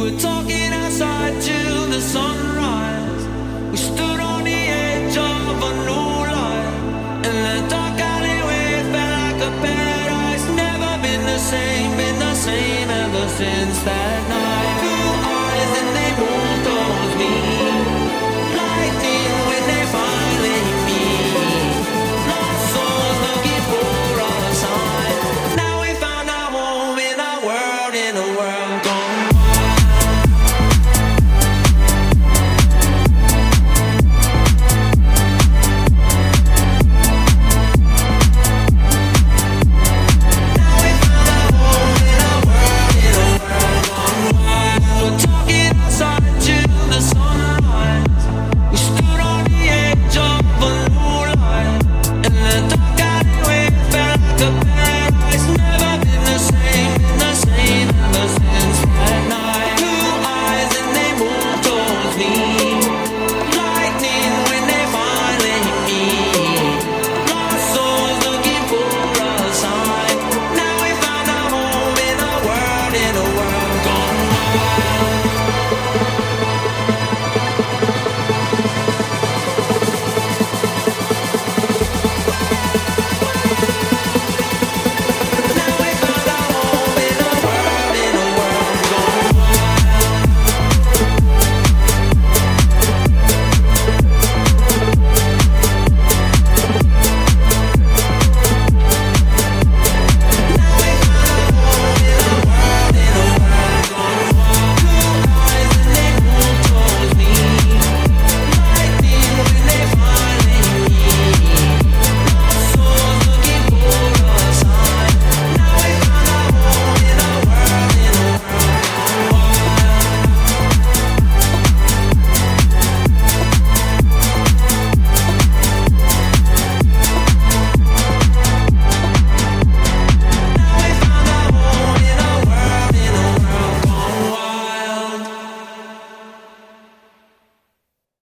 Talking outside till the sunrise. We stood on the edge of a new light, and the dark alleyway felt like a paradise. Never been the same ever since that